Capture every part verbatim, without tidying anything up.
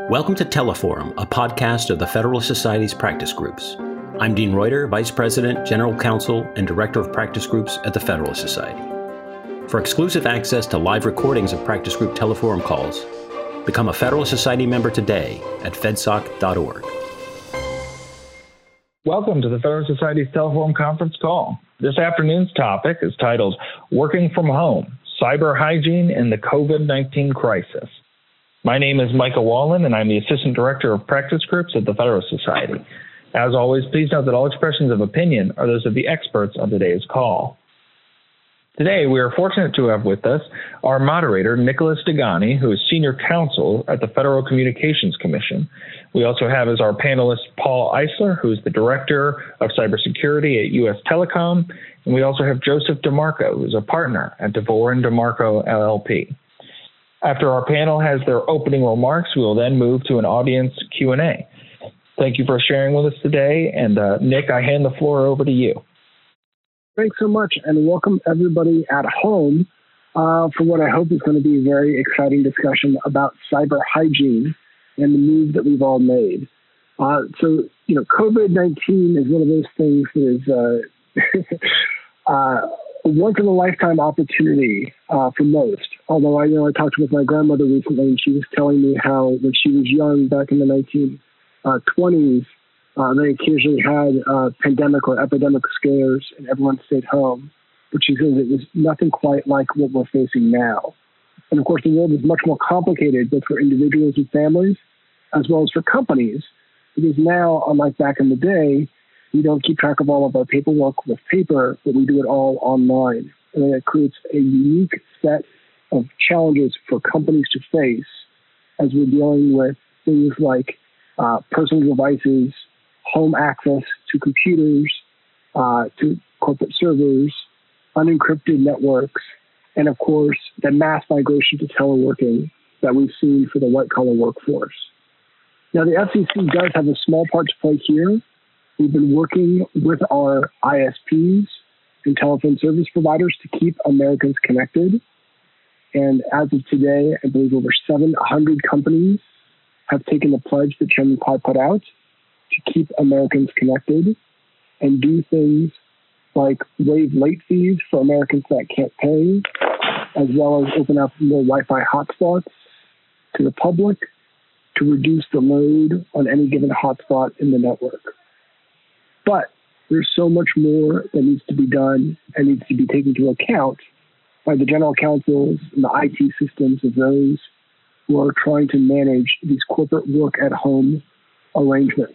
Welcome to Teleforum, a podcast of the Federalist Society's practice groups. I'm Dean Reuter, Vice President, General Counsel, and Director of Practice Groups at the Federalist Society. For exclusive access to live recordings of practice group Teleforum calls, become a Federalist Society member today at fedsoc dot org. Welcome to the Federalist Society's Teleforum conference call. This afternoon's topic is titled Working from Home, Cyber Hygiene in the COVID nineteen Crisis. My name is Micah Wallen, and I'm the Assistant Director of Practice Groups at the Federalist Society. As always, please note that all expressions of opinion are those of the experts on today's call. Today, we are fortunate to have with us our moderator, Nicholas Degani, who is Senior Counsel at the Federal Communications Commission. We also have as our panelist Paul Eisler, who is the Director of Cybersecurity at U S Telecom, and we also have Joseph DeMarco, who is a partner at DeVore and DeMarco L L P. After our panel has their opening remarks, we will then move to an audience Q and A. Thank you for sharing with us today, and uh, Nick, I hand the floor over to you. Thanks so much, and welcome everybody at home uh, for what I hope is going to be a very exciting discussion about cyber hygiene and the move that we've all made. Uh, so, you know, COVID nineteen is one of those things that is uh, uh, a once-in-a-lifetime opportunity uh, for most. Although I you know I talked with my grandmother recently, and she was telling me how when she was young, back in the nineteen twenties, uh, they occasionally had uh, pandemic or epidemic scares, and everyone stayed home. But she says it was nothing quite like what we're facing now. And of course, the world is much more complicated, both for individuals and families, as well as for companies, because now, unlike back in the day, we don't keep track of all of our paperwork with paper, but we do it all online. And it creates a unique set of challenges for companies to face as we're dealing with things like uh, personal devices, home access to computers, uh, to corporate servers, unencrypted networks, and of course, the mass migration to teleworking that we've seen for the white-collar workforce. Now, the F C C does have a small part to play here. We've been working with our I S Ps and telephone service providers to keep Americans connected. And as of today, I believe over seven hundred companies have taken the pledge that Chairman Pai put out to keep Americans connected and do things like waive late fees for Americans that can't pay, as well as open up more Wi-Fi hotspots to the public to reduce the load on any given hotspot in the network. But there's so much more that needs to be done and needs to be taken into account by the general counsels and the I T systems of those who are trying to manage these corporate work-at-home arrangements.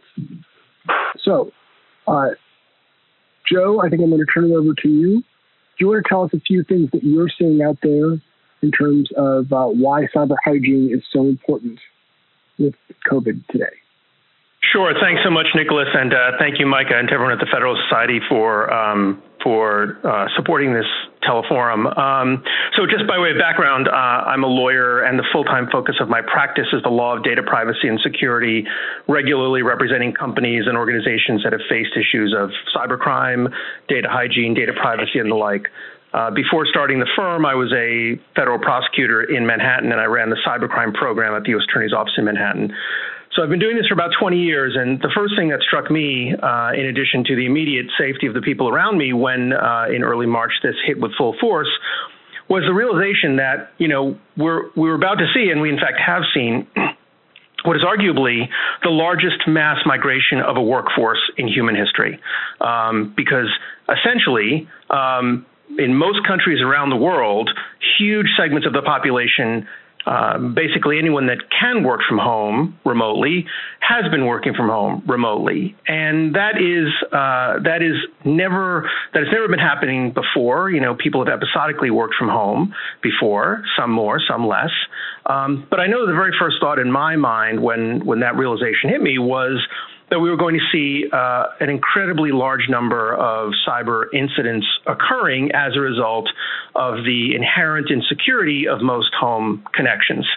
So, uh, Joe, I think I'm going to turn it over to you. Do you want to tell us a few things that you're seeing out there in terms of uh, why cyber hygiene is so important with COVID today? Sure. Thanks so much, Nicholas, and uh, thank you, Micah, and to everyone at the Federal Society for um, for uh, supporting this teleforum. Um, so just by way of background, uh, I'm a lawyer, and the full-time focus of my practice is the law of data privacy and security, regularly representing companies and organizations that have faced issues of cybercrime, data hygiene, data privacy, and the like. Uh, before starting the firm, I was a federal prosecutor in Manhattan, and I ran the cybercrime program at the U S Attorney's Office in Manhattan. So I've been doing this for about twenty years, and the first thing that struck me, uh, in addition to the immediate safety of the people around me when uh, in early March this hit with full force, was the realization that, you know, we're, we were about to see, and we in fact have seen, what is arguably the largest mass migration of a workforce in human history. Um, because essentially, um, in most countries around the world, huge segments of the population, uh, basically anyone that can work from home remotely, has been working from home remotely, and that is uh, that is never that has never been happening before. You know, people have episodically worked from home before, some more, some less. Um, but I know the very first thought in my mind when when that realization hit me was that we were going to see uh, an incredibly large number of cyber incidents occurring as a result of the inherent insecurity of most home connections.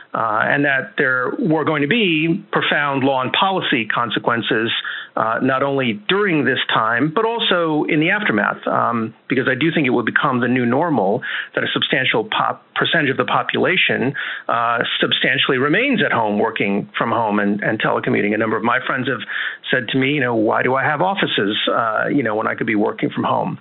uh, and that there were going to be profound law and policy consequences, uh, not only during this time, but also in the aftermath, um, because I do think it would become the new normal that a substantial pop percentage of the population uh, substantially remains at home, working from home and, and telecommuting. A number of my friends have said to me, you know, why do I have offices, uh, you know, when I could be working from home?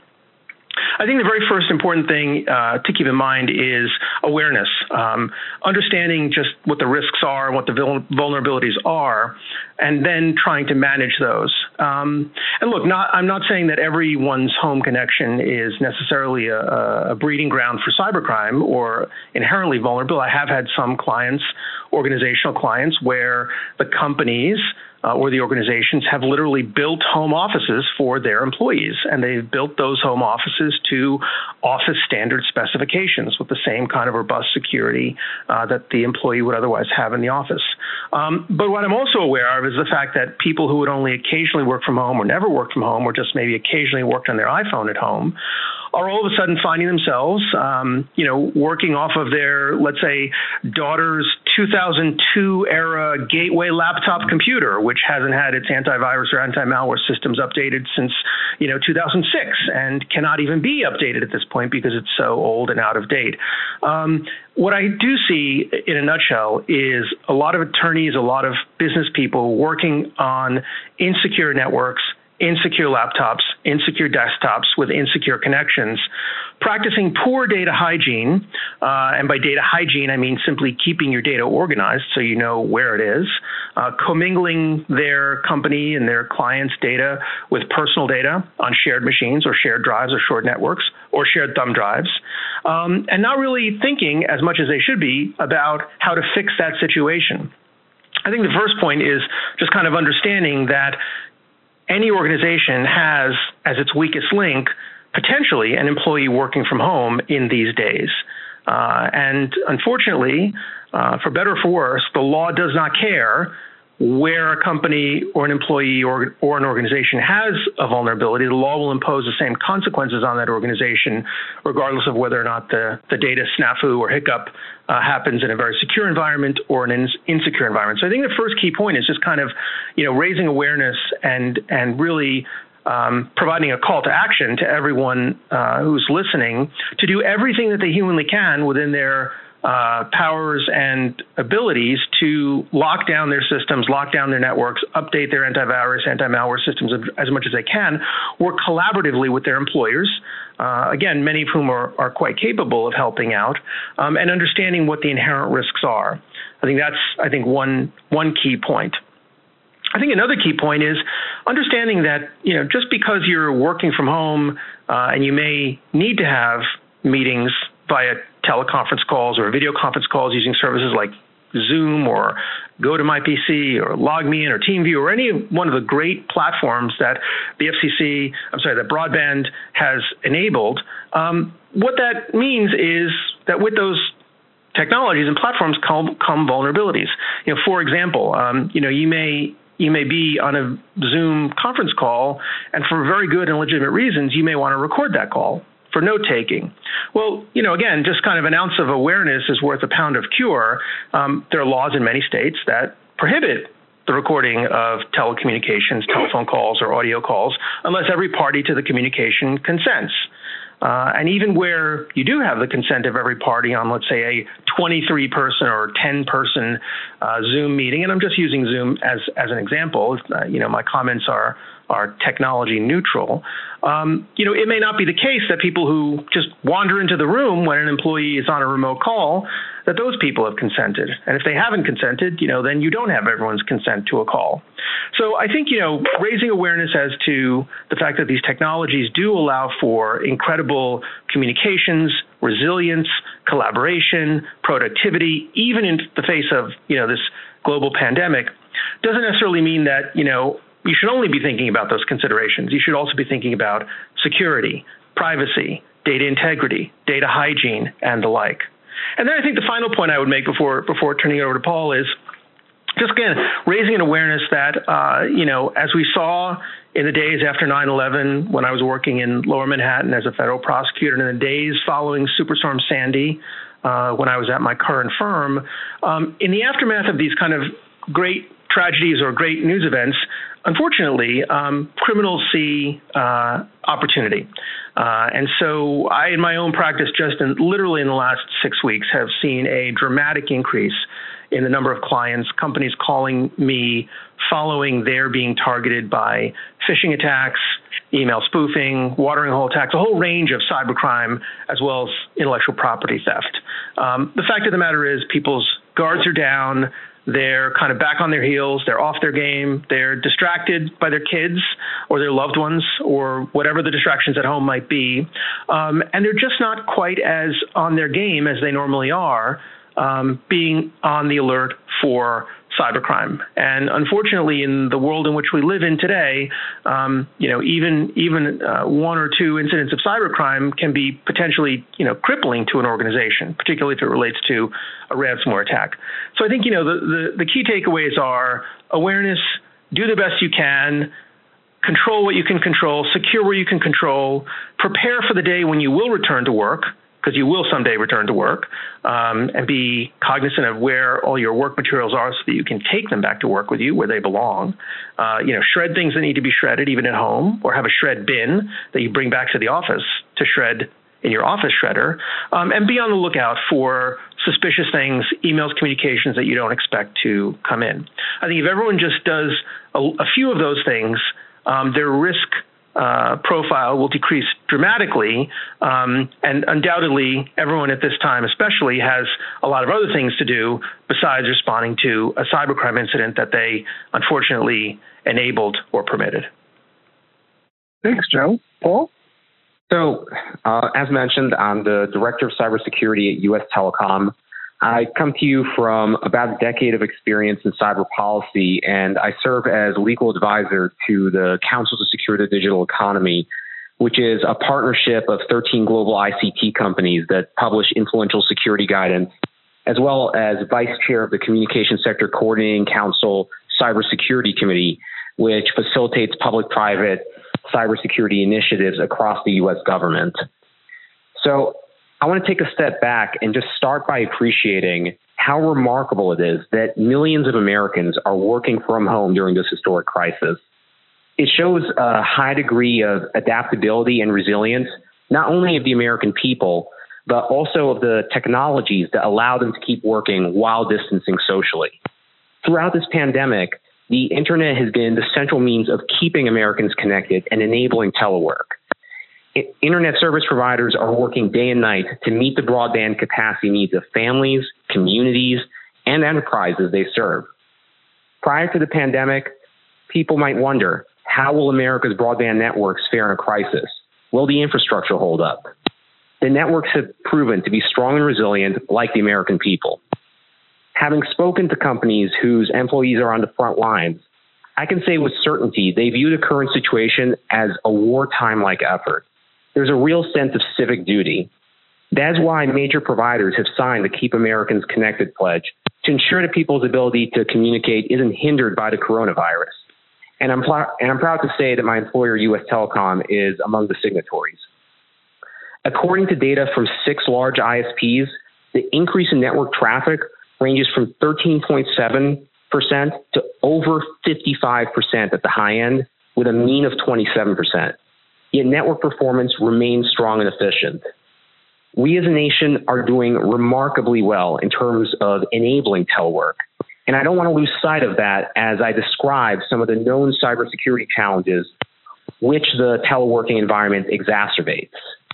I think the very first important thing uh, to keep in mind is awareness, um, understanding just what the risks are and what the vul- vulnerabilities are, and then trying to manage those. Um, and look, not, I'm not saying that everyone's home connection is necessarily a, a breeding ground for cybercrime or inherently vulnerable. I have had some clients, organizational clients, where the companies Uh, or the organizations have literally built home offices for their employees, and they've built those home offices to office standard specifications with the same kind of robust security uh, that the employee would otherwise have in the office. Um, but what I'm also aware of is the fact that people who would only occasionally work from home or never work from home or just maybe occasionally worked on their iPhone at home are all of a sudden finding themselves, um, you know, working off of their, let's say, daughter's two thousand two era Gateway laptop computer, which hasn't had its antivirus or anti-malware systems updated since, you know, two thousand six and cannot even be updated at this point because it's so old and out of date. Um, what I do see in a nutshell is a lot of attorneys, a lot of business people working on insecure networks, insecure laptops, insecure desktops with insecure connections, practicing poor data hygiene, uh, and by data hygiene, I mean simply keeping your data organized so you know where it is, uh, commingling their company and their clients' data with personal data on shared machines or shared drives or shared networks or shared thumb drives, um, and not really thinking as much as they should be about how to fix that situation. I think the first point is just kind of understanding that any organization has as its weakest link potentially an employee working from home in these days. Uh, and unfortunately, uh, for better or for worse, the law does not care where a company or an employee or, or an organization has a vulnerability. The law will impose the same consequences on that organization, regardless of whether or not the, the data snafu or hiccup uh, happens in a very secure environment or an in, insecure environment. So I think the first key point is just kind of, you know, raising awareness and and really um, providing a call to action to everyone uh, who's listening to do everything that they humanly can within their Uh, powers and abilities to lock down their systems, lock down their networks, update their antivirus, anti-malware systems as much as they can, work collaboratively with their employers, uh, again, many of whom are, are quite capable of helping out, um, and understanding what the inherent risks are. I think that's, I think, one one key point. I think another key point is understanding that, you know, just because you're working from home uh, and you may need to have meetings via teleconference calls or video conference calls using services like Zoom or GoToMyPC or LogMeIn or TeamViewer or any one of the great platforms that the F C C, I'm sorry, that broadband has enabled. Um, what that means is that with those technologies and platforms come, come vulnerabilities. You know, for example, um, you know, you may you may be on a Zoom conference call, and for very good and legitimate reasons, you may want to record that call for note-taking. Well, you know, again, just kind of an ounce of awareness is worth a pound of cure. Um, there are laws in many states that prohibit the recording of telecommunications, telephone calls, or audio calls, unless every party to the communication consents. Uh, and even where you do have the consent of every party on, let's say, a twenty-three person or ten person uh, Zoom meeting, and I'm just using Zoom as, as an example, uh, you know, my comments are are technology neutral. Um, you know, it may not be the case that people who just wander into the room when an employee is on a remote call, that those people have consented. And if they haven't consented, you know, then you don't have everyone's consent to a call. So I think, you know, raising awareness as to the fact that these technologies do allow for incredible communications, resilience, collaboration, productivity, even in the face of, you know, this global pandemic, doesn't necessarily mean that, you know, you should only be thinking about those considerations. You should also be thinking about security, privacy, data integrity, data hygiene, and the like. And then I think the final point I would make before before turning it over to Paul is just, again, raising an awareness that, uh, you know, as we saw in the days after nine eleven, when I was working in Lower Manhattan as a federal prosecutor, and in the days following Superstorm Sandy, uh, when I was at my current firm. Um, in the aftermath of these kind of great tragedies or great news events, unfortunately, um, criminals see uh, opportunity. Uh, and so I, in my own practice, just in, literally in the last six weeks, have seen a dramatic increase in the number of clients, companies calling me following their being targeted by phishing attacks, email spoofing, watering hole attacks, a whole range of cybercrime, as well as intellectual property theft. Um, the fact of the matter is people's guards are down. They're kind of back on their heels. They're off their game. They're distracted by their kids or their loved ones or whatever the distractions at home might be. Um, and they're just not quite as on their game as they normally are, um, being on the alert for cybercrime. And unfortunately, in the world in which we live in today, um, you know, even even uh, one or two incidents of cybercrime can be potentially, you know, crippling to an organization, particularly if it relates to a ransomware attack. So I think, you know, the, the, the key takeaways are awareness, do the best you can, control what you can control, secure where you can control, prepare for the day when you will return to work, because you will someday return to work, um, and be cognizant of where all your work materials are so that you can take them back to work with you where they belong. Uh, you know, shred things that need to be shredded even at home, or have a shred bin that you bring back to the office to shred in your office shredder, um, and be on the lookout for suspicious things, emails, communications that you don't expect to come in. I think if everyone just does a, a few of those things, um, their risk Uh, profile will decrease dramatically, um, and undoubtedly everyone at this time especially has a lot of other things to do besides responding to a cybercrime incident that they unfortunately enabled or permitted. Thanks, Joe. Paul? So, uh, as mentioned, I'm the Director of Cybersecurity at U S Telecom. I come to you from about a decade of experience in cyber policy, and I serve as legal advisor to the Council to Secure the Digital Economy, which is a partnership of thirteen global I C T companies that publish influential security guidance, as well as vice chair of the Communication Sector Coordinating Council Cybersecurity Committee, which facilitates public-private cybersecurity initiatives across the U S government. So, I want to take a step back and just start by appreciating how remarkable it is that millions of Americans are working from home during this historic crisis. It shows a high degree of adaptability and resilience, not only of the American people, but also of the technologies that allow them to keep working while distancing socially. Throughout this pandemic, the internet has been the central means of keeping Americans connected and enabling telework. Internet service providers are working day and night to meet the broadband capacity needs of families, communities, and enterprises they serve. Prior to the pandemic, people might wonder, how will America's broadband networks fare in a crisis? Will the infrastructure hold up? The networks have proven to be strong and resilient, like the American people. Having spoken to companies whose employees are on the front lines, I can say with certainty they view the current situation as a wartime-like effort. There's a real sense of civic duty. That's why major providers have signed the Keep Americans Connected pledge to ensure that people's ability to communicate isn't hindered by the coronavirus. And I'm, pl- and I'm proud to say that my employer, U S Telecom, is among the signatories. According to data from six large I S Ps, the increase in network traffic ranges from thirteen point seven percent to over fifty-five percent at the high end, with a mean of twenty-seven percent. Yet network performance remains strong and efficient. We as a nation are doing remarkably well in terms of enabling telework. And I don't want to lose sight of that as I describe some of the known cybersecurity challenges which the teleworking environment exacerbates.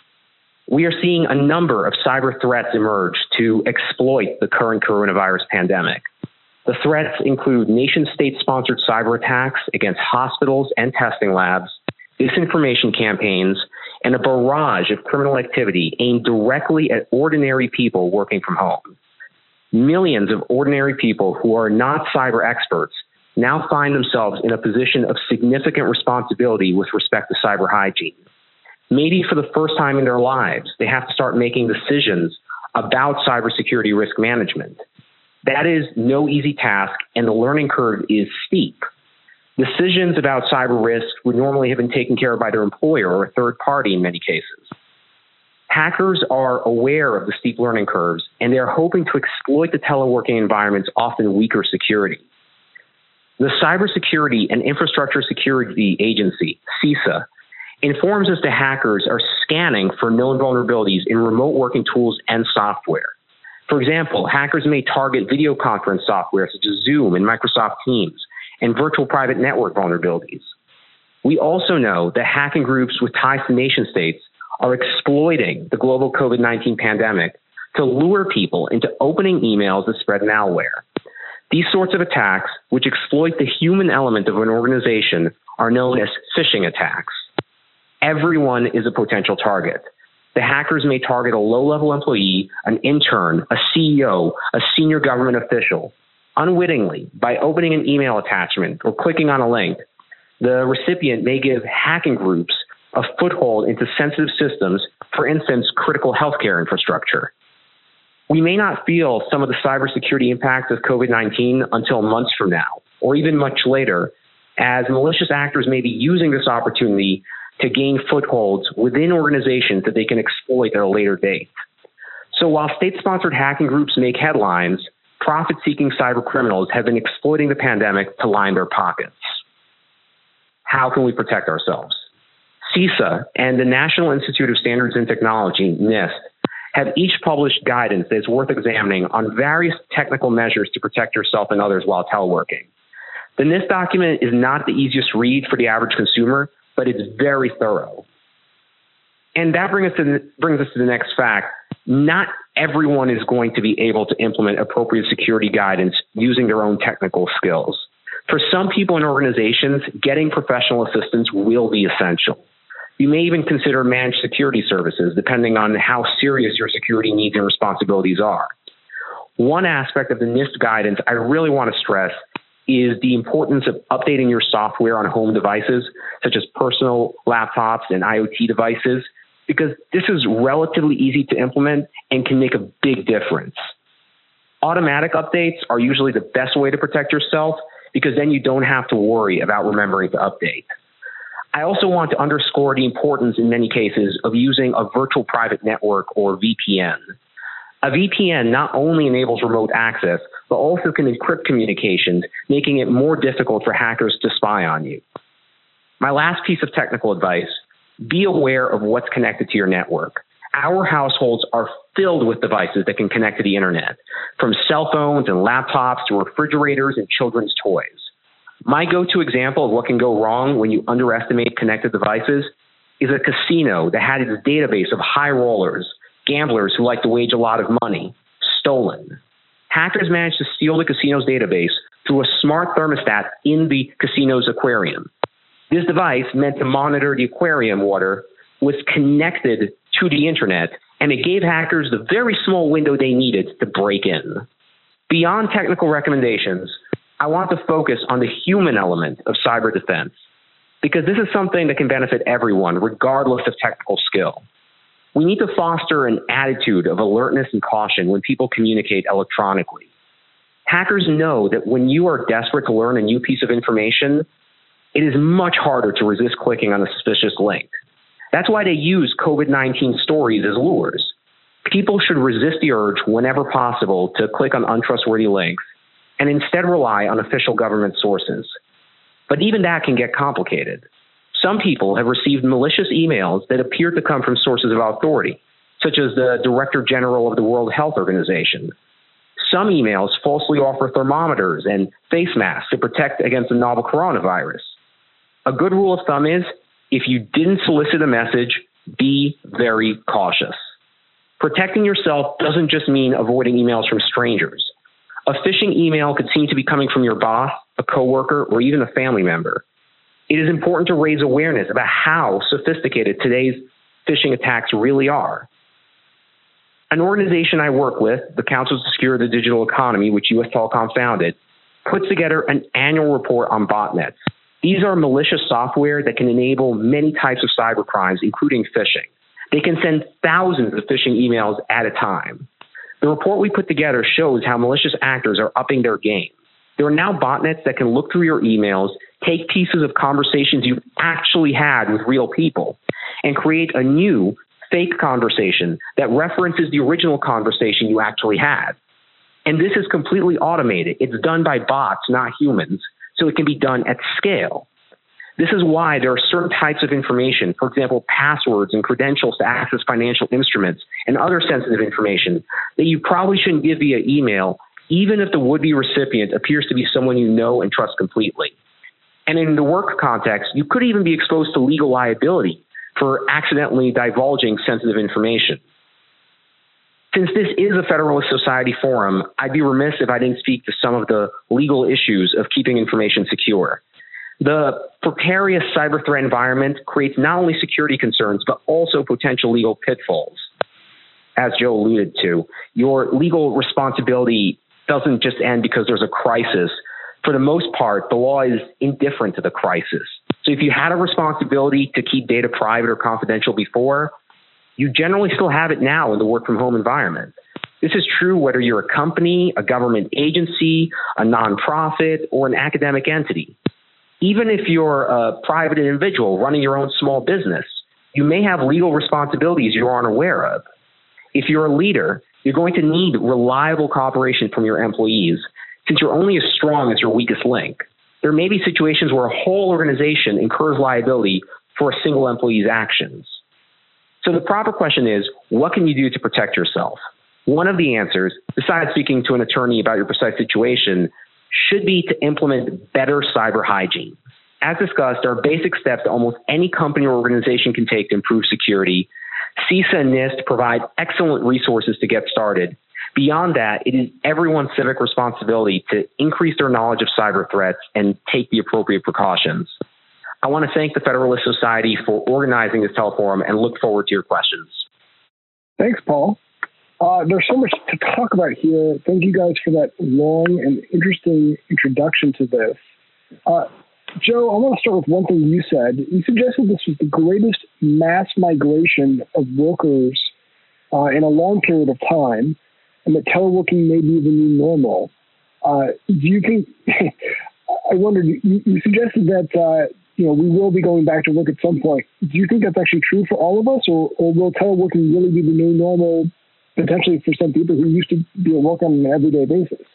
We are seeing a number of cyber threats emerge to exploit the current coronavirus pandemic. The threats include nation-state-sponsored cyber attacks against hospitals and testing labs, disinformation campaigns, and a barrage of criminal activity aimed directly at ordinary people working from home. Millions of ordinary people who are not cyber experts now find themselves in a position of significant responsibility with respect to cyber hygiene. Maybe for the first time in their lives, they have to start making decisions about cybersecurity risk management. That is no easy task, and the learning curve is steep. Decisions about cyber risk would normally have been taken care of by their employer or a third party in many cases. Hackers are aware of the steep learning curves, and they are hoping to exploit the teleworking environment's often weaker security. The Cybersecurity and Infrastructure Security Agency, CISA, informs us that hackers are scanning for known vulnerabilities in remote working tools and software. For example, hackers may target video conference software such as Zoom and Microsoft Teams and virtual private network vulnerabilities. We also know that hacking groups with ties to nation states are exploiting the global COVID nineteen pandemic to lure people into opening emails that spread malware. These sorts of attacks, which exploit the human element of an organization, are known as phishing attacks. Everyone is a potential target. The hackers may target a low-level employee, an intern, a C E O, a senior government official. Unwittingly, by opening an email attachment or clicking on a link, the recipient may give hacking groups a foothold into sensitive systems, for instance, critical healthcare infrastructure. We may not feel some of the cybersecurity impacts of COVID nineteen until months from now, or even much later, as malicious actors may be using this opportunity to gain footholds within organizations that they can exploit at a later date. So while state-sponsored hacking groups make headlines, profit-seeking cyber criminals have been exploiting the pandemic to line their pockets. How can we protect ourselves? CISA and the National Institute of Standards and Technology, NIST, have each published guidance that is worth examining on various technical measures to protect yourself and others while teleworking. The NIST document is not the easiest read for the average consumer, but it's very thorough. And that brings us to the, brings us to the next fact. Not everyone is going to be able to implement appropriate security guidance using their own technical skills. For some people and organizations, getting professional assistance will be essential. You may even consider managed security services, depending on how serious your security needs and responsibilities are. One aspect of the NIST guidance I really want to stress is the importance of updating your software on home devices, such as personal laptops and IoT devices, because this is relatively easy to implement and can make a big difference. Automatic updates are usually the best way to protect yourself, because then you don't have to worry about remembering to update. I also want to underscore the importance in many cases of using a virtual private network or V P N. A V P N not only enables remote access, but also can encrypt communications, making it more difficult for hackers to spy on you. My last piece of technical advice: be aware of what's connected to your network. Our households are filled with devices that can connect to the internet, from cell phones and laptops to refrigerators and children's toys. My go-to example of what can go wrong when you underestimate connected devices is a casino that had its database of high rollers, gamblers who like to wage a lot of money, stolen. Hackers managed to steal the casino's database through a smart thermostat in the casino's aquarium. This device, meant to monitor the aquarium water, was connected to the internet, and it gave hackers the very small window they needed to break in. Beyond technical recommendations, I want to focus on the human element of cyber defense, because this is something that can benefit everyone, regardless of technical skill. We need to foster an attitude of alertness and caution when people communicate electronically. Hackers know that when you are desperate to learn a new piece of information, it is much harder to resist clicking on a suspicious link. That's why they use COVID nineteen stories as lures. People should resist the urge whenever possible to click on untrustworthy links and instead rely on official government sources. But even that can get complicated. Some people have received malicious emails that appear to come from sources of authority, such as the Director General of the World Health Organization. Some emails falsely offer thermometers and face masks to protect against the novel coronavirus. A good rule of thumb is, if you didn't solicit a message, be very cautious. Protecting yourself doesn't just mean avoiding emails from strangers. A phishing email could seem to be coming from your boss, a coworker, or even a family member. It is important to raise awareness about how sophisticated today's phishing attacks really are. An organization I work with, the Council to Secure the Digital Economy, which U S Telecom founded, puts together an annual report on botnets. These are malicious software that can enable many types of cybercrimes, including phishing. They can send thousands of phishing emails at a time. The report we put together shows how malicious actors are upping their game. There are now botnets that can look through your emails, take pieces of conversations you've actually had with real people, and create a new fake conversation that references the original conversation you actually had. And this is completely automated. It's done by bots, not humans, so it can be done at scale. This is why there are certain types of information, for example, passwords and credentials to access financial instruments and other sensitive information that you probably shouldn't give via email, even if the would-be recipient appears to be someone you know and trust completely. And in the work context, you could even be exposed to legal liability for accidentally divulging sensitive information. Since this is a Federalist Society forum, I'd be remiss if I didn't speak to some of the legal issues of keeping information secure. The precarious cyber threat environment creates not only security concerns, but also potential legal pitfalls. As Joe alluded to, your legal responsibility doesn't just end because there's a crisis. For the most part, the law is indifferent to the crisis. So if you had a responsibility to keep data private or confidential before, you generally still have it now in the work from home environment. This is true whether you're a company, a government agency, a nonprofit, or an academic entity. Even if you're a private individual running your own small business, you may have legal responsibilities you aren't aware of. If you're a leader, you're going to need reliable cooperation from your employees, since you're only as strong as your weakest link. There may be situations where a whole organization incurs liability for a single employee's actions. So the proper question is, what can you do to protect yourself? One of the answers, besides speaking to an attorney about your precise situation, should be to implement better cyber hygiene. As discussed, there are basic steps that almost any company or organization can take to improve security. CISA and NIST provide excellent resources to get started. Beyond that, it is everyone's civic responsibility to increase their knowledge of cyber threats and take the appropriate precautions. I want to thank the Federalist Society for organizing this teleforum and look forward to your questions. Thanks, Paul. Uh, there's so much to talk about here. Thank you guys for that long and interesting introduction to this. Uh, Joe, I want to start with one thing you said. You suggested this was the greatest mass migration of workers uh, in a long period of time, and that teleworking may be the new normal. Uh, do you think, I wondered, you, you suggested that uh, you know, we will be going back to work at some point. Do you think that's actually true for all of us, or, or will teleworking really be the new normal, potentially for some people who used to be at work on an everyday basis?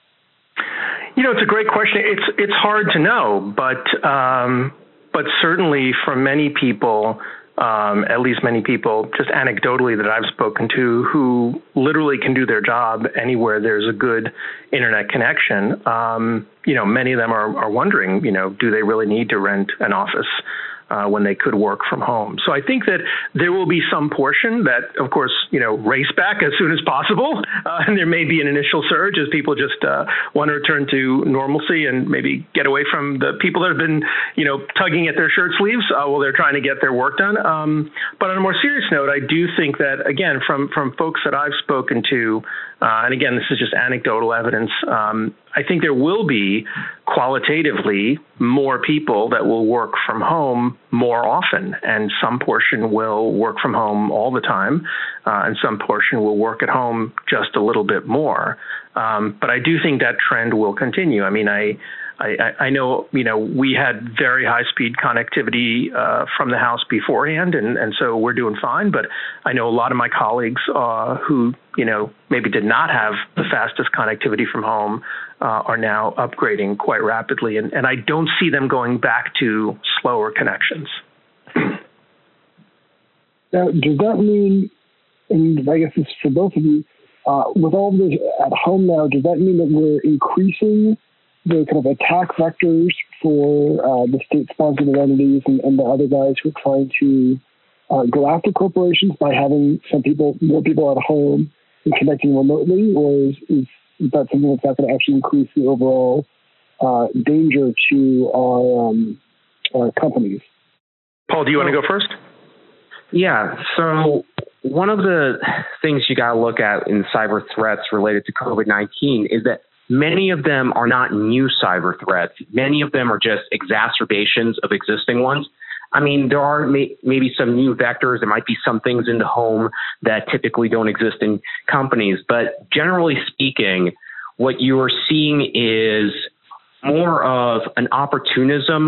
You know, it's a great question. It's it's hard to know, but um, but certainly for many people, um, at least many people, just anecdotally that I've spoken to, who literally can do their job anywhere there's a good internet connection. Um, you know, many of them are, are wondering, you know, do they really need to rent an office Uh, when they could work from home? So I think that there will be some portion that, of course, you know, race back as soon as possible. Uh, and there may be an initial surge as people just uh, want to return to normalcy and maybe get away from the people that have been, you know, tugging at their shirt sleeves uh, while they're trying to get their work done. Um, but on a more serious note, I do think that, again, from, from folks that I've spoken to, uh, and again, this is just anecdotal evidence, um, I think there will be qualitatively more people that will work from home more often, and some portion will work from home all the time, uh, and some portion will work at home just a little bit more. Um, but I do think that trend will continue. I mean, I, I, I know, you know, we had very high-speed connectivity uh, from the house beforehand, and, and so we're doing fine. But I know a lot of my colleagues uh, who, you know, maybe did not have the fastest connectivity from home uh, are now upgrading quite rapidly, and, and I don't see them going back to slower connections. Now, does that mean, and I guess it's for both of you, uh, with all of this at home now, does that mean that we're increasing the kind of attack vectors for uh, the state-sponsored entities and, and the other guys who are trying to uh, go after corporations by having some people, more people at home and connecting remotely, or is, is that something that's not going to actually increase the overall uh, danger to our, um, our companies? Paul, do you want to go first? Yeah, so one of the things you got to look at in cyber threats related to COVID nineteen is that many of them are not new cyber threats. Many of them are just exacerbations of existing ones. I mean, there are may, maybe some new vectors. There might be some things in the home that typically don't exist in companies. But generally speaking, what you are seeing is more of an opportunism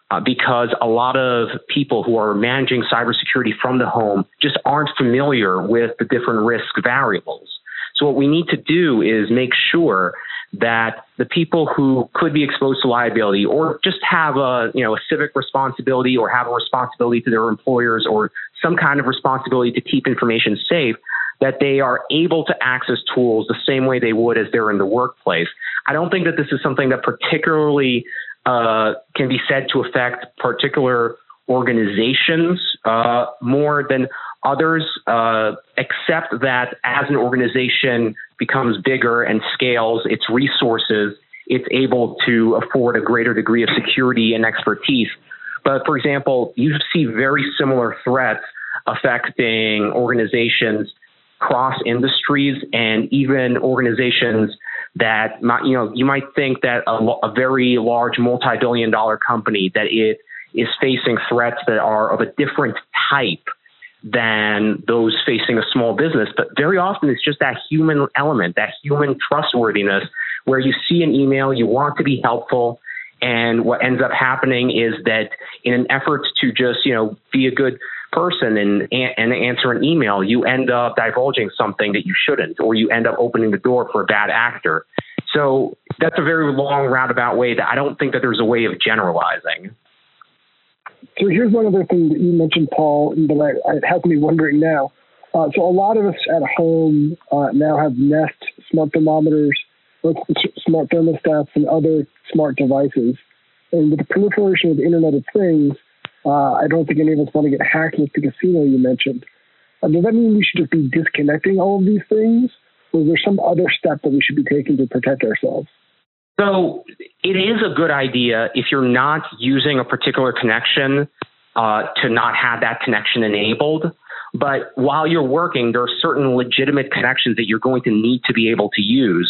uh, because a lot of people who are managing cybersecurity from the home just aren't familiar with the different risk variables. So what we need to do is make sure that the people who could be exposed to liability or just have a, you know, a civic responsibility or have a responsibility to their employers or some kind of responsibility to keep information safe, that they are able to access tools the same way they would as they're in the workplace. I don't think that this is something that particularly uh, can be said to affect particular organizations uh, more than others, uh, except that as an organization becomes bigger and scales its resources, it's able to afford a greater degree of security and expertise. But for example, you see very similar threats affecting organizations cross industries and even organizations that, you know, you might think that a, a very large multi-billion dollar company that it is facing threats that are of a different type than those facing a small business. But very often it's just that human element, that human trustworthiness, where you see an email, you want to be helpful, and what ends up happening is that in an effort to just, you know, be a good person and, and answer an email, you end up divulging something that you shouldn't, or you end up opening the door for a bad actor. So that's a very long roundabout way that I don't think that there's a way of generalizing. So here's one other thing that you mentioned, Paul, that I, it has me wondering now. Uh, so a lot of us at home uh, now have Nest smart thermometers, smart thermostats, and other smart devices. And with the proliferation of the Internet of Things, uh, I don't think any of us want to get hacked with the casino you mentioned. Uh, does that mean we should just be disconnecting all of these things? Or is there some other step that we should be taking to protect ourselves? So it is a good idea if you're not using a particular connection uh, to not have that connection enabled. But while you're working, there are certain legitimate connections that you're going to need to be able to use.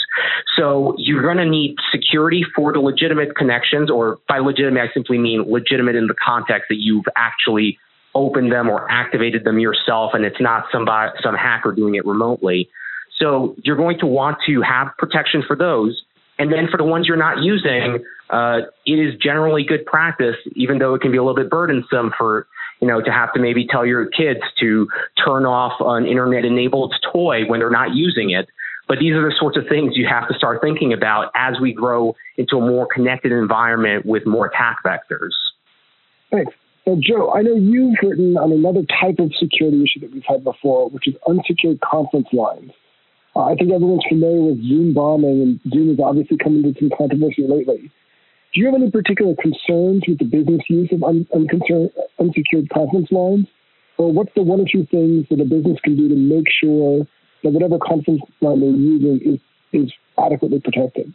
So you're going to need security for the legitimate connections, or by legitimate, I simply mean legitimate in the context that you've actually opened them or activated them yourself, and it's not somebody, some hacker doing it remotely. So you're going to want to have protection for those. And then for the ones you're not using, uh, it is generally good practice, even though it can be a little bit burdensome for, you know, to have to maybe tell your kids to turn off an internet-enabled toy when they're not using it. But these are the sorts of things you have to start thinking about as we grow into a more connected environment with more attack vectors. Thanks. So, Joe, I know you've written on another type of security issue that we've had before, which is unsecured conference lines. Uh, I think everyone's familiar with Zoom bombing, and Zoom has obviously come into some controversy lately. Do you have any particular concerns with the business use of un- unconcern- unsecured conference lines? Or what's the one or two things that a business can do to make sure that whatever conference line they're using is, is adequately protected?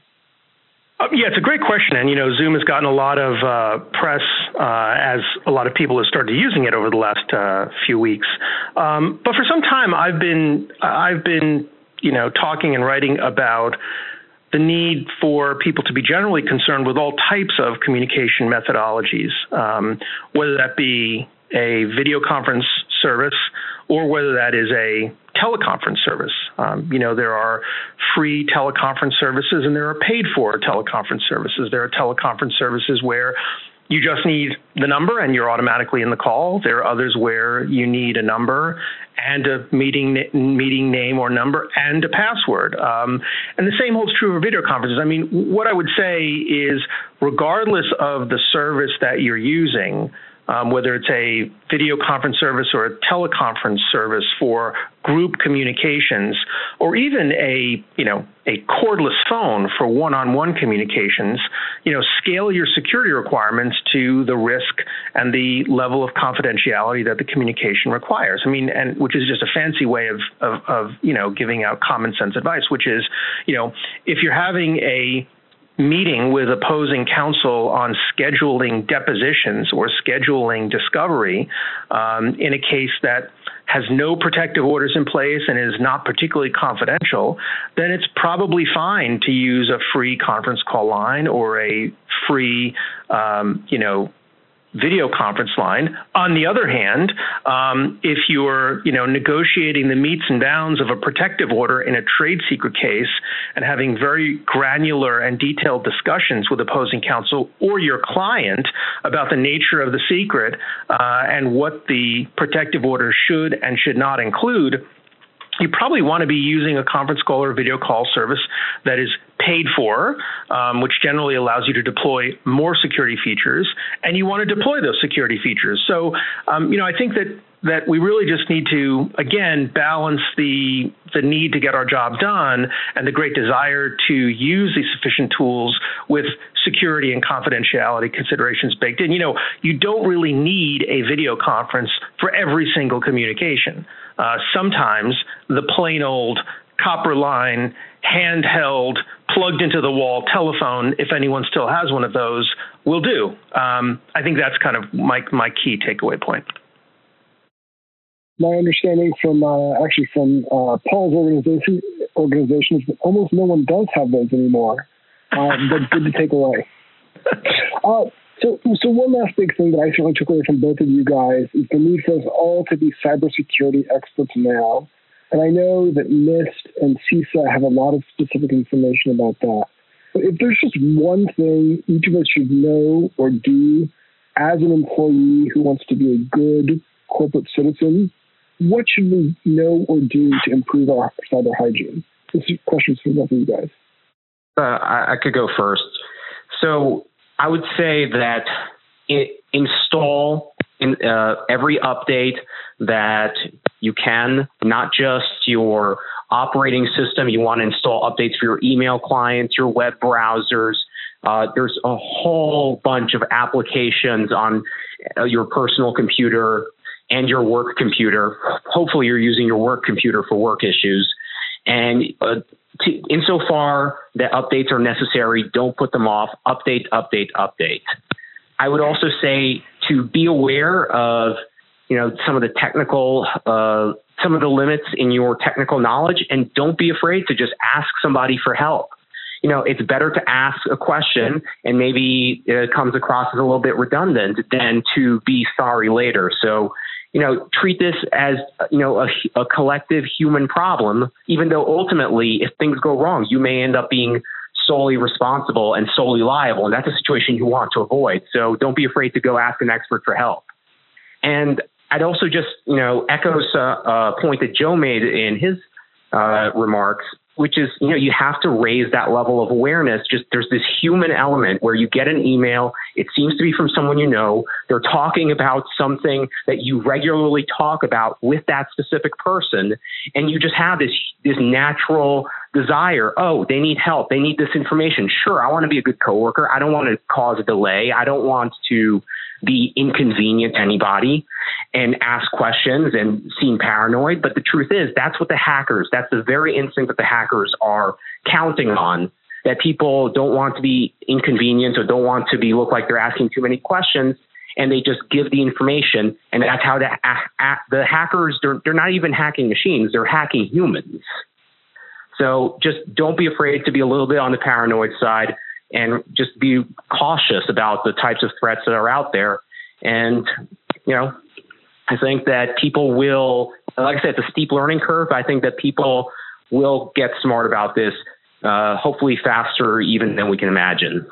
Uh, yeah, it's a great question. And, you know, Zoom has gotten a lot of uh, press uh, as a lot of people have started using it over the last uh, few weeks. Um, but for some time, I've been, I've been, you know, talking and writing about the need for people to be generally concerned with all types of communication methodologies, um, whether that be a video conference service or whether that is a teleconference service. Um, you know, there are free teleconference services and there are paid for teleconference services. There are teleconference services where you just need the number and you're automatically in the call. There are others where you need a number and a meeting meeting name or number and a password. Um, and the same holds true for video conferences. I mean, what I would say is, regardless of the service that you're using, Um, whether it's a video conference service or a teleconference service for group communications, or even a, you know, a cordless phone for one-on-one communications, you know, scale your security requirements to the risk and the level of confidentiality that the communication requires. I mean, and which is just a fancy way of, of, of you know, giving out common sense advice, which is, you know, if you're having a meeting with opposing counsel on scheduling depositions or scheduling discovery um, in a case that has no protective orders in place and is not particularly confidential, then it's probably fine to use a free conference call line or a free, um, you know, video conference line. On the other hand, um, if you're, you know, negotiating the metes and bounds of a protective order in a trade secret case and having very granular and detailed discussions with opposing counsel or your client about the nature of the secret uh, and what the protective order should and should not include, you probably want to be using a conference call or video call service that is paid for, um, which generally allows you to deploy more security features, and you want to deploy those security features. So, um, you know, I think that that we really just need to, again, balance the the need to get our job done and the great desire to use these sufficient tools with security and confidentiality considerations baked in. You know, you don't really need a video conference for every single communication. Uh, sometimes the plain old copper line, handheld, plugged into the wall telephone, if anyone still has one of those, will do. Um, I think that's kind of my, my key takeaway point. My understanding from uh, actually from uh, Paul's organization, organization is that almost no one does have those anymore. Um, that's good to take away. Uh, so, so one last big thing that I certainly took away from both of you guys is the need for us all to be cybersecurity experts now. And I know that NIST and CISA have a lot of specific information about that. But if there's just one thing each of us should know or do as an employee who wants to be a good corporate citizen, what should we know or do to improve our cyber hygiene? This is questions for both of you guys. Uh, I, I could go first. So I would say that it, install in, uh, every update that you can, not just your operating system. You want to install updates for your email clients, your web browsers. Uh, there's a whole bunch of applications on uh, your personal computer and your work computer. Hopefully you're using your work computer for work issues. And uh, to, insofar that updates are necessary, don't put them off. Update, update, update. I would also say to be aware of, you know, some of the technical, uh, some of the limits in your technical knowledge, and don't be afraid to just ask somebody for help. You know, it's better to ask a question and maybe it comes across as a little bit redundant than to be sorry later. So, you know, treat this as, you know, a, a collective human problem, even though ultimately if things go wrong, you may end up being solely responsible and solely liable. And that's a situation you want to avoid. So don't be afraid to go ask an expert for help. And I'd also just, you know, echo a uh, point that Joe made in his uh, remarks, which is, you know, you have to raise that level of awareness. Just there's this human element where you get an email. It seems to be from someone you know. They're talking about something that you regularly talk about with that specific person. And you just have this, this natural desire. Oh, they need help. They need this information. Sure, I want to be a good coworker. I don't want to cause a delay. I don't want to be inconvenient to anybody and ask questions and seem paranoid. But the truth is, that's what the hackers, that's the very instinct that the hackers are counting on, that people don't want to be inconvenient or don't want to be look like they're asking too many questions. And they just give the information. And that's how the, uh, the hackers, they're, they're not even hacking machines, they're hacking humans. So just don't be afraid to be a little bit on the paranoid side and just be cautious about the types of threats that are out there. And, you know, I think that people will, like I said, it's a steep learning curve. I think that people will get smart about this, uh, hopefully faster even than we can imagine.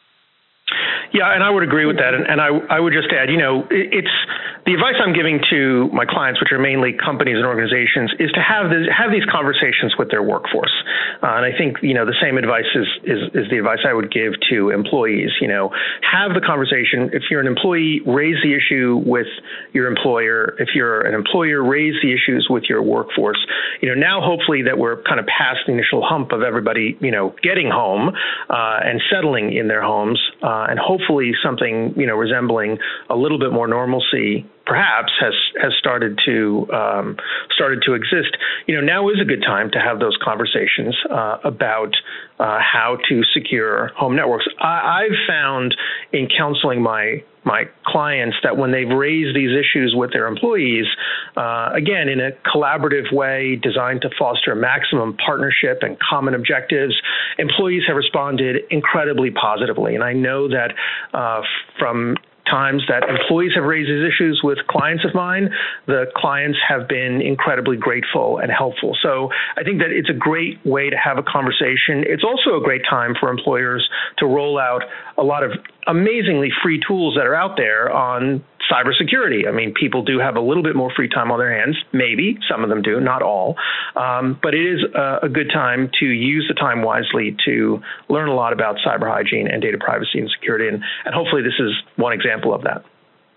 Yeah, and I would agree with that. And, and I, I would just add, you know, it, it's the advice I'm giving to my clients, which are mainly companies and organizations, is to have this, have these conversations with their workforce. Uh, and I think, you know, the same advice is, is, is the advice I would give to employees. You know, have the conversation. If you're an employee, raise the issue with your employer. If you're an employer, raise the issues with your workforce. You know, now hopefully that we're kind of past the initial hump of everybody, you know, getting home uh, and settling in their homes. Uh, and hopefully something, you know, resembling a little bit more normalcy perhaps has has started to um, started to exist. You know, now is a good time to have those conversations uh, about uh, how to secure home networks. I, I've found in counseling my my clients that when they've raised these issues with their employees, uh, again, in a collaborative way designed to foster maximum partnership and common objectives, employees have responded incredibly positively. And I know that uh, from times that employees have raised these issues with clients of mine, the clients have been incredibly grateful and helpful. So I think that it's a great way to have a conversation. It's also a great time for employers to roll out a lot of amazingly free tools that are out there on cybersecurity. I mean, people do have a little bit more free time on their hands. Maybe some of them do, not all. Um, but it is a, a good time to use the time wisely to learn a lot about cyber hygiene and data privacy and security. And, and hopefully this is one example of that.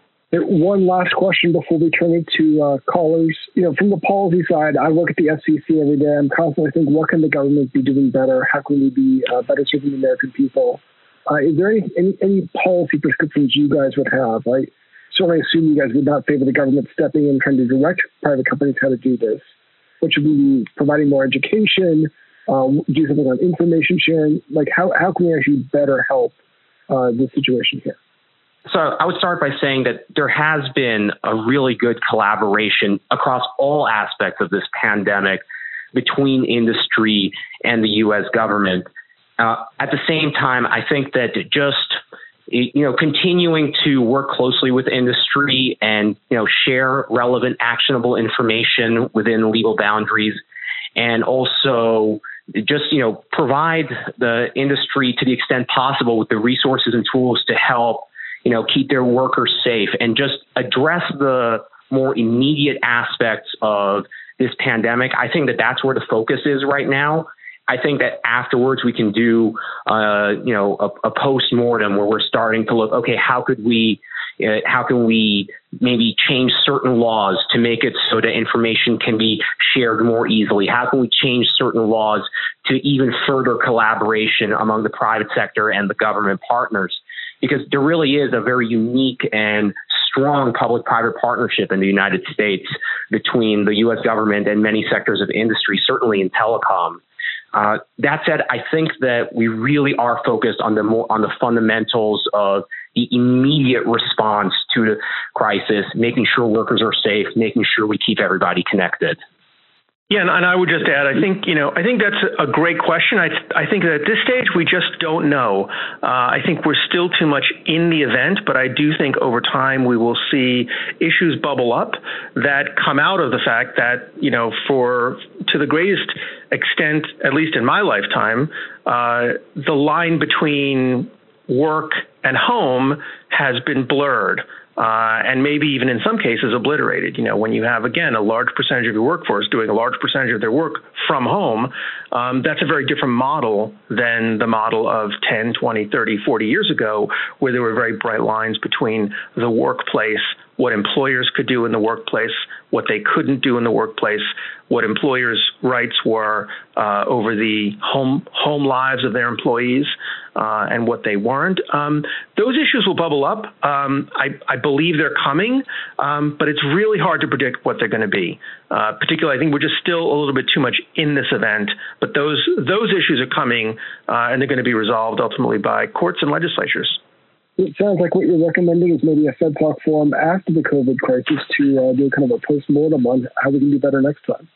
One last question before we turn it to uh, callers. You know, from the policy side, I work at the F C C every day. I'm constantly thinking, what can the government be doing better? How can we be uh, better serving the American people? Uh, is there any, any, any policy prescriptions you guys would have? I certainly assume you guys would not favor the government stepping in and trying to direct private companies how to do this. What should we be providing more education, um, do something on information sharing? Like, how, how can we actually better help uh, this situation here? So I would start by saying that there has been a really good collaboration across all aspects of this pandemic between industry and the U S government. Uh, at the same time, I think that just you know continuing to work closely with industry and you know share relevant, actionable information within legal boundaries, and also just you know provide the industry to the extent possible with the resources and tools to help you know keep their workers safe and just address the more immediate aspects of this pandemic. I think that that's where the focus is right now. I think that afterwards we can do, uh, you know, a, a post-mortem where we're starting to look, okay, how could we, uh, how can we maybe change certain laws to make it so that information can be shared more easily? How can we change certain laws to even further collaboration among the private sector and the government partners? Because there really is a very unique and strong public-private partnership in the United States between the U S government and many sectors of industry, certainly in telecom. Uh, that said, I think that we really are focused on the more on the fundamentals of the immediate response to the crisis, making sure workers are safe, making sure we keep everybody connected. Yeah, and, and I would just add, I think, you know, I think that's a great question. I, I think that at this stage, we just don't know. Uh, I think we're still too much in the event, but I do think over time we will see issues bubble up that come out of the fact that, you know, for to the greatest extent, at least in my lifetime, uh, the line between work and home has been blurred. Uh, and maybe even in some cases obliterated. You know, when you have, again, a large percentage of your workforce doing a large percentage of their work from home, um, that's a very different model than the model of ten, twenty, thirty, forty years ago, where there were very bright lines between the workplace, what employers could do in the workplace, what they couldn't do in the workplace, what employers' rights were uh, over the home home lives of their employees, uh, and what they weren't. Um, those issues will bubble up. Um, I, I believe they're coming, um, but it's really hard to predict what they're going to be. Uh, particularly, I think we're just still a little bit too much in this event, but those those issues are coming, uh, and they're going to be resolved ultimately by courts and legislatures. It sounds like what you're recommending is maybe a Fed Talk forum after the COVID crisis to uh, do kind of a post-mortem on how we can do better next time.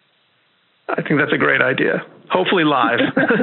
I think that's a great idea. Hopefully live.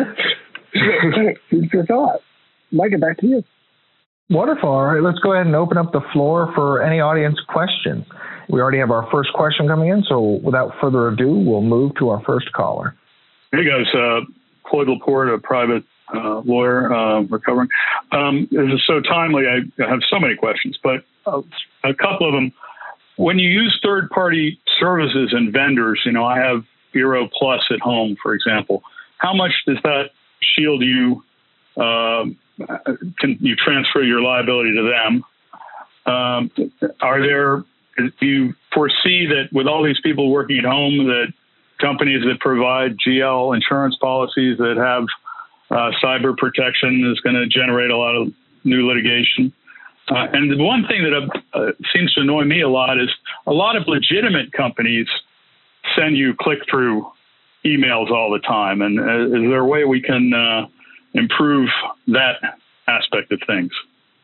Food for thought. Micah, back to you. Wonderful. All right, let's go ahead and open up the floor for any audience questions. We already have our first question coming in, so without further ado, we'll move to our first caller. Hey, guys. Uh, Floyd Laporte, a private uh, lawyer, uh, recovering. Um, this is so timely. I have so many questions, but uh, a couple of them. When you use third-party services and vendors, you know, I have Bureau Plus at home, for example. How much does that shield you? Um, can you transfer your liability to them? Um, are there, do you foresee that with all these people working at home, that companies that provide G L insurance policies that have uh, cyber protection is going to generate a lot of new litigation? Uh, and the one thing that uh, seems to annoy me a lot is a lot of legitimate companies send you click-through emails all the time. And uh, is there a way we can uh, improve that aspect of things?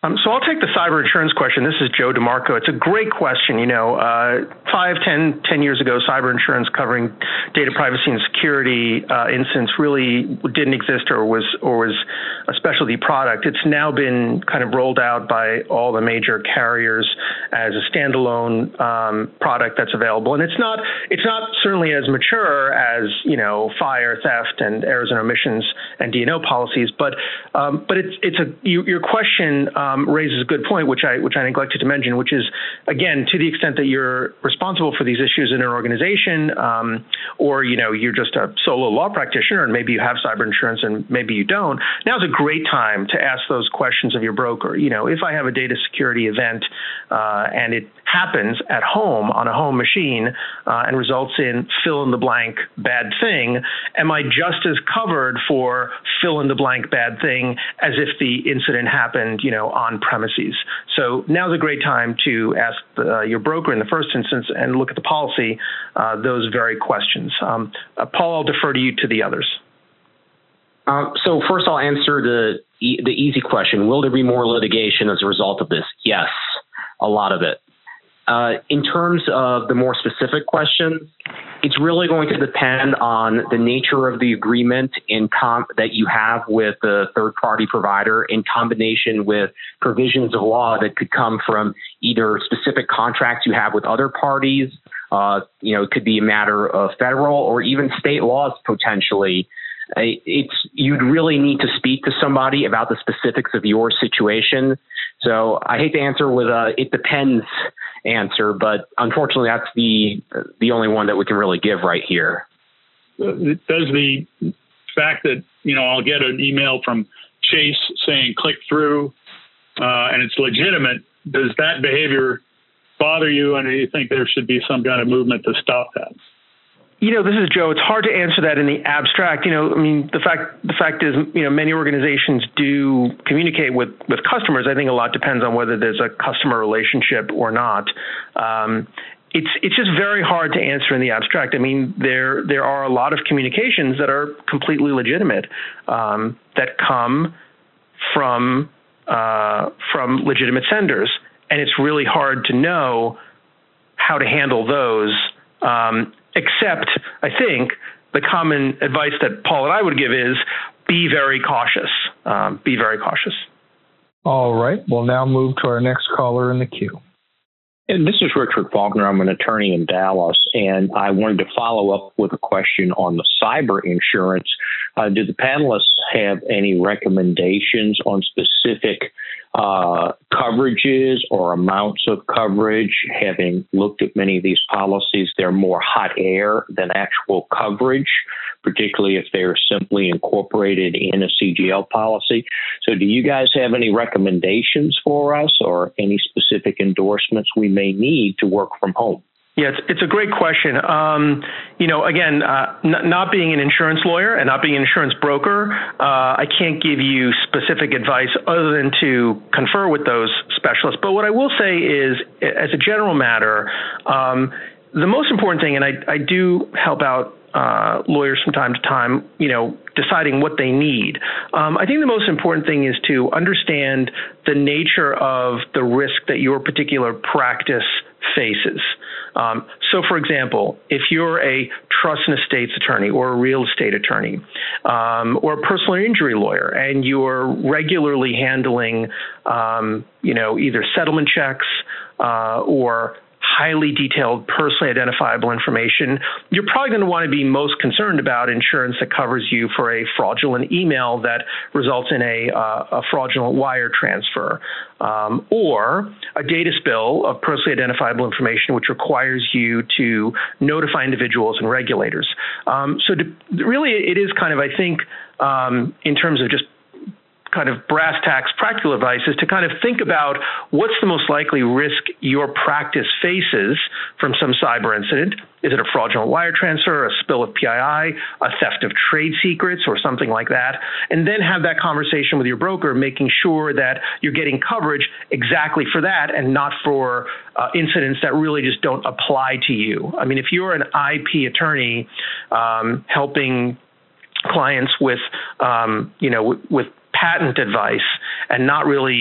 Um, so I'll take the cyber insurance question. This is Joe DeMarco. It's a great question. You know, uh, five, ten, ten years ago, cyber insurance covering data privacy and security uh, incidents really didn't exist or was or was a specialty product. It's now been kind of rolled out by all the major carriers as a standalone um, product that's available, and it's not it's not certainly as mature as you know fire, theft, and errors and omissions and D and O policies, but um, but it's it's a you, your question. Um, Um, raises a good point, which I which I neglected to mention, which is, again, to the extent that you're responsible for these issues in an organization, um, or you know you're just a solo law practitioner, and maybe you have cyber insurance and maybe you don't. Now's a great time to ask those questions of your broker. You know, if I have a data security event uh, and it happens at home on a home machine uh, and results in fill in the blank bad thing, am I just as covered for fill in the blank bad thing as if the incident happened, you know, on premises? So now's a great time to ask the, uh, your broker in the first instance and look at the policy, uh, those very questions. Um, uh, Paul, I'll defer to you to the others. Uh, so first I'll answer the, e- the easy question. Will there be more litigation as a result of this? Yes, a lot of it. Uh, in terms of the more specific questions, it's really going to depend on the nature of the agreement in com- that you have with the third-party provider in combination with provisions of law that could come from either specific contracts you have with other parties. Uh, you know, it could be a matter of federal or even state laws potentially. It's you'd really need to speak to somebody about the specifics of your situation. So I hate to answer with a "it depends" answer, but unfortunately, that's the the only one that we can really give right here. Does the fact that you know I'll get an email from Chase saying "click through" uh, and it's legitimate, does that behavior bother you, and do you think there should be some kind of movement to stop that? You know, this is Joe. It's hard to answer that in the abstract. You know, I mean, the fact the fact is, you know, many organizations do communicate with, with customers. I think a lot depends on whether there's a customer relationship or not. Um, it's it's just very hard to answer in the abstract. I mean, there there are a lot of communications that are completely legitimate um, that come from uh, from legitimate senders, and it's really hard to know how to handle those. Um, Except, I think, the common advice that Paul and I would give is be very cautious. Um, be very cautious. All right. We'll now move to our next caller in the queue. And this is Richard Faulkner. I'm an attorney in Dallas, and I wanted to follow up with a question on the cyber insurance. Uh, do the panelists have any recommendations on specific uh, coverages or amounts of coverage? Having looked at many of these policies, they're more hot air than actual coverage, particularly if they're simply incorporated in a C G L policy. So do you guys have any recommendations for us or any specific endorsements we may need to work from home? Yeah, it's, it's a great question. Um, you know, again, uh, n- not being an insurance lawyer and not being an insurance broker, uh, I can't give you specific advice other than to confer with those specialists. But what I will say is, as a general matter, um, the most important thing, and I, I do help out uh, lawyers from time to time, you know, deciding what they need. Um, I think the most important thing is to understand the nature of the risk that your particular practice faces. Um, so, for example, if you're a trust and estates attorney or a real estate attorney um, or a personal injury lawyer, and you're regularly handling, um, you know, either settlement checks uh, or highly detailed, personally identifiable information, you're probably going to want to be most concerned about insurance that covers you for a fraudulent email that results in a, uh, a fraudulent wire transfer, um, or a data spill of personally identifiable information which requires you to notify individuals and regulators. Um, so to, really, it is kind of, I think, um, in terms of just kind of brass tacks practical advice is to kind of think about what's the most likely risk your practice faces from some cyber incident. Is it a fraudulent wire transfer, a spill of P I I, a theft of trade secrets, or something like that? And then have that conversation with your broker, making sure that you're getting coverage exactly for that and not for uh, incidents that really just don't apply to you. I mean, if you're an I P attorney um, helping clients with, um, you know, with, with patent advice and not really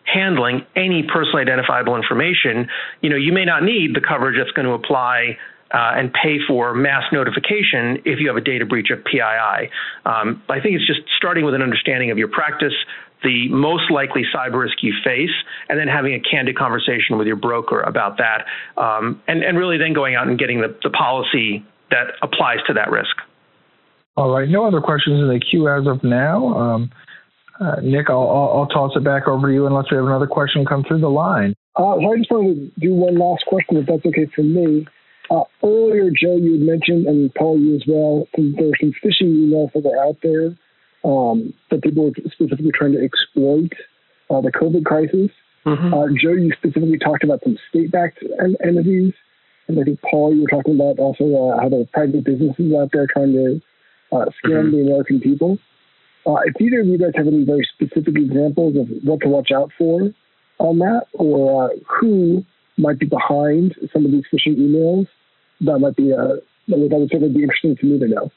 handling any personally identifiable information, you know, you may not need the coverage that's going to apply Uh, and pay for mass notification if you have a data breach of P I I. Um, I think it's just starting with an understanding of your practice, the most likely cyber risk you face, and then having a candid conversation with your broker about that, um, and, and really then going out and getting the, the policy that applies to that risk. All right. No other questions in the queue as of now. Um, uh, Nick, I'll, I'll, I'll toss it back over to you unless we have another question come through the line. Uh, so I just wanted to do one last question, if that's okay for me. Uh, earlier, Joe, you had mentioned, and Paul, you as well, some, there are some phishing emails that are out there um, that people are specifically trying to exploit uh, the COVID crisis. Mm-hmm. Uh, Joe, you specifically talked about some state-backed en- entities. And I think, Paul, you were talking about also uh, how there are private businesses out there trying to uh, scam mm-hmm. the American people. Uh, if either of you guys have any very specific examples of what to watch out for on that, or uh, who might be behind some of these phishing emails, that might be uh, that would, that would certainly be interesting to me to know.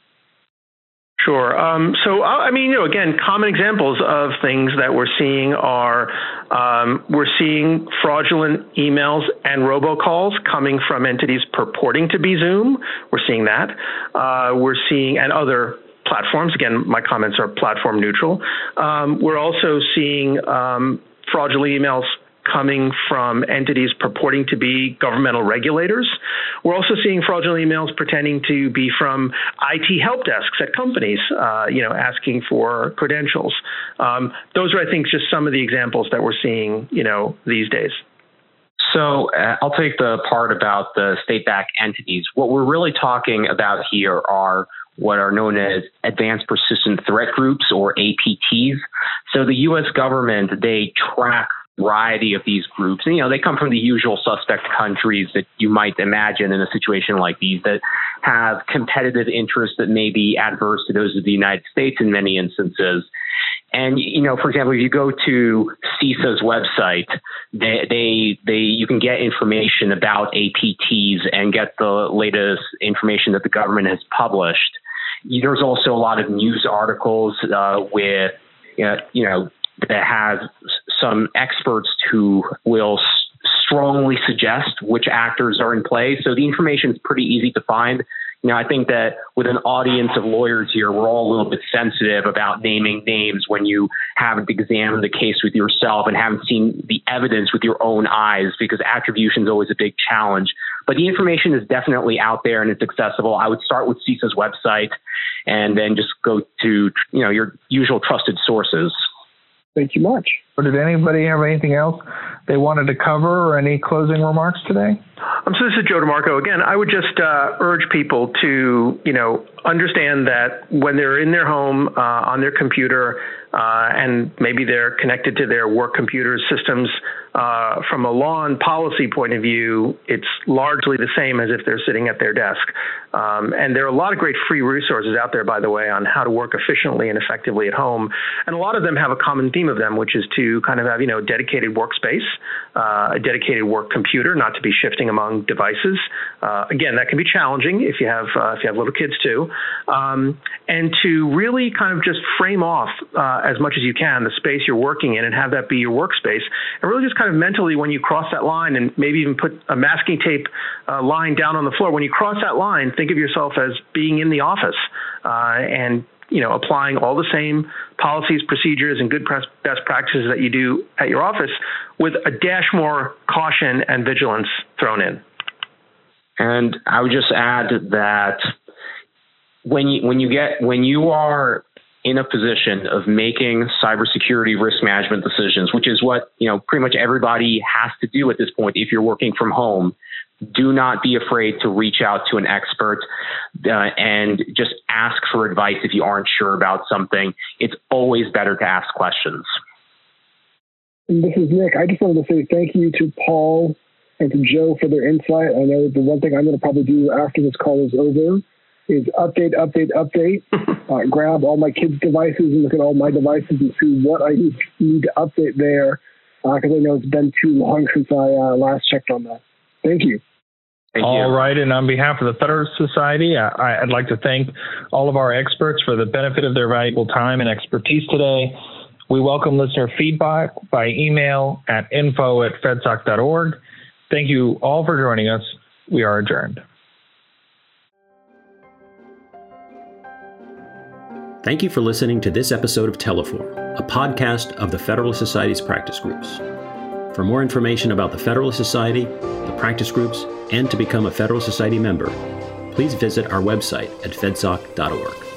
Sure. Um, so, I mean, you know, again, common examples of things that we're seeing are um, we're seeing fraudulent emails and robocalls coming from entities purporting to be Zoom. We're seeing that. Uh, we're seeing, and other platforms. Again, my comments are platform neutral. Um, we're also seeing um, fraudulent emails coming from entities purporting to be governmental regulators. We're also seeing fraudulent emails pretending to be from I T help desks at companies, uh, you know, asking for credentials. Um, those are, I think, just some of the examples that we're seeing, you know, these days. So uh, I'll take the part about the state-backed entities. What we're really talking about here are what are known as Advanced Persistent Threat Groups, or A P Ts. So the U S government, they track variety of these groups. And, you know, they come from the usual suspect countries that you might imagine in a situation like these, that have competitive interests that may be adverse to those of the United States in many instances. And, you know, for example, if you go to CISA's website, they, they, they, you can get information about A P Ts and get the latest information that the government has published. There's also a lot of news articles uh, with, you know, that have some experts who will s- strongly suggest which actors are in play. So the information is pretty easy to find. You know, I think that with an audience of lawyers here, we're all a little bit sensitive about naming names when you haven't examined the case with yourself and haven't seen the evidence with your own eyes, because attribution is always a big challenge. But the information is definitely out there and it's accessible. I would start with CISA's website and then just go to, you know, your usual trusted sources. Thank you much. Or did anybody have anything else they wanted to cover, or any closing remarks today? Um, so this is Joe DeMarco again. I would just uh, urge people to, you know, understand that when they're in their home uh, on their computer, uh, and maybe they're connected to their work computer systems, uh, from a law and policy point of view, it's largely the same as if they're sitting at their desk. Um, and there are a lot of great free resources out there, by the way, on how to work efficiently and effectively at home. And a lot of them have a common theme of them, which is to kind of have, you know, dedicated workspace, uh, a dedicated work computer, not to be shifting among devices. Uh, again, that can be challenging if you have uh, if you have little kids too. Um, and to really kind of just frame off uh, as much as you can the space you're working in and have that be your workspace. And really just kind of mentally, when you cross that line, and maybe even put a masking tape uh, line down on the floor, when you cross that line, think of yourself as being in the office uh, and, you know, applying all the same policies, procedures, and good best practices that you do at your office, with a dash more caution and vigilance thrown in. And I would just add that when you when you get when you are in a position of making cybersecurity risk management decisions, which is what, you know, pretty much everybody has to do at this point if you're working from home, do not be afraid to reach out to an expert uh, and just ask for advice if you aren't sure about something. It's always better to ask questions. And this is Nick. I just wanted to say thank you to Paul and to Joe for their insight. I know the one thing I'm going to probably do after this call is over is update, update, update, uh, grab all my kids' devices and look at all my devices and see what I need, need to update there, because uh, I know it's been too long since I uh, last checked on that. Thank you. Thank all you. right. And on behalf of the Federalist Society, I, I'd like to thank all of our experts for the benefit of their valuable time and expertise today. We welcome listener feedback by email at info at fedsoc dot org. Thank you all for joining us. We are adjourned. Thank you for listening to this episode of Teleform, a podcast of the Federalist Society's practice groups. For more information about the Federalist Society, the practice groups, and to become a Federalist Society member, please visit our website at fedsoc dot org.